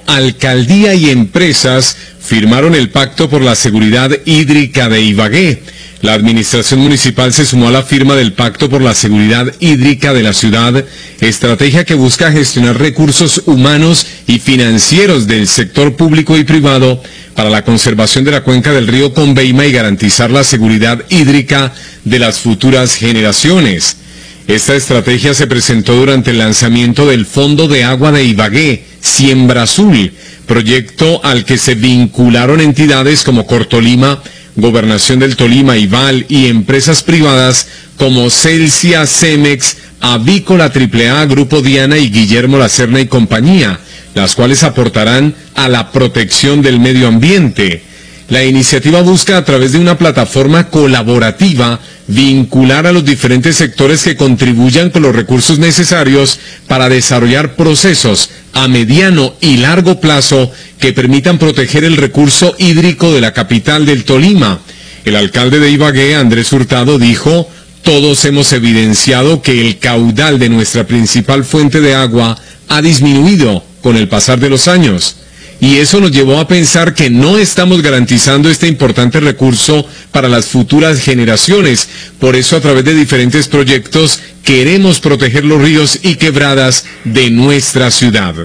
Alcaldía y empresas firmaron el Pacto por la Seguridad Hídrica de Ibagué. La administración municipal se sumó a la firma del Pacto por la Seguridad Hídrica de la ciudad, estrategia que busca gestionar recursos humanos y financieros del sector público y privado para la conservación de la cuenca del río Conveima y garantizar la seguridad hídrica de las futuras generaciones. Esta estrategia se presentó durante el lanzamiento del Fondo de Agua de Ibagué, Siembra Azul, proyecto al que se vincularon entidades como Cortolima, Gobernación del Tolima, Ival y empresas privadas como Celsia, Cemex, Avícola AAA, Grupo Diana y Guillermo Lacerna y compañía, las cuales aportarán a la protección del medio ambiente. La iniciativa busca, a través de una plataforma colaborativa, vincular a los diferentes sectores que contribuyan con los recursos necesarios para desarrollar procesos a mediano y largo plazo que permitan proteger el recurso hídrico de la capital del Tolima. El alcalde de Ibagué, Andrés Hurtado, dijo: "Todos hemos evidenciado que el caudal de nuestra principal fuente de agua ha disminuido con el pasar de los años. Y eso nos llevó a pensar que no estamos garantizando este importante recurso para las futuras generaciones. Por eso, a través de diferentes proyectos, queremos proteger los ríos y quebradas de nuestra ciudad".